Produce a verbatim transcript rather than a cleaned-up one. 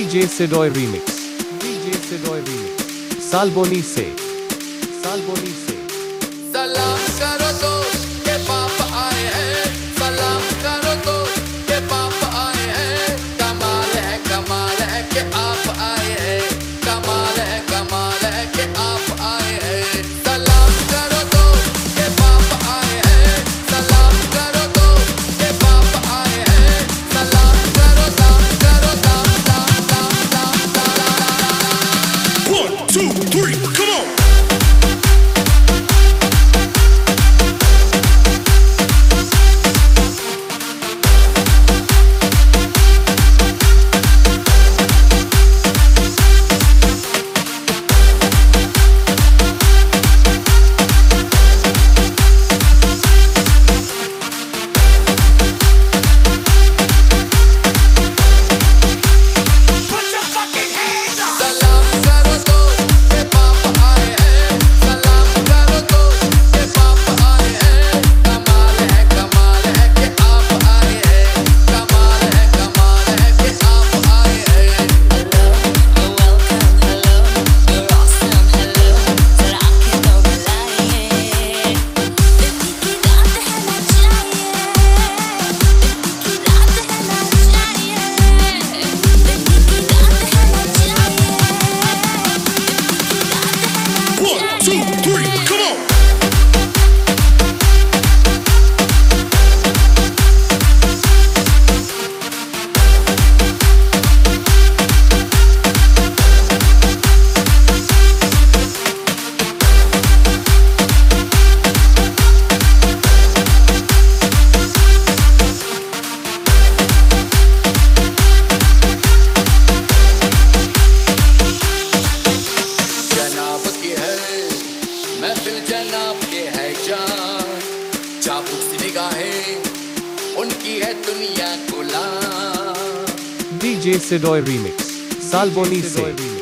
DJ सिडोय remix, DJ सिडोय remix, Salboni से, सालबोनी से। सलाम करो तो के पाप आए हैं, सलाम करो तो के पाप आए हैं। कमाल है कमाल है कि आप आए हैं, कमाल है कमाल है कि आप आए हैं। सलाम करो तो के पाप आए हैं, सलाम करो तो के पाप आए हैं। सलाम करो दाम करो दाम दाम दाम दाम दाम। One, two, three, come on! जनाब के है जान, चाबुक सी निगाहें उनकी है दुनिया गुलाम। डीजे सिडोय रीमिक्स, सालबोनी से।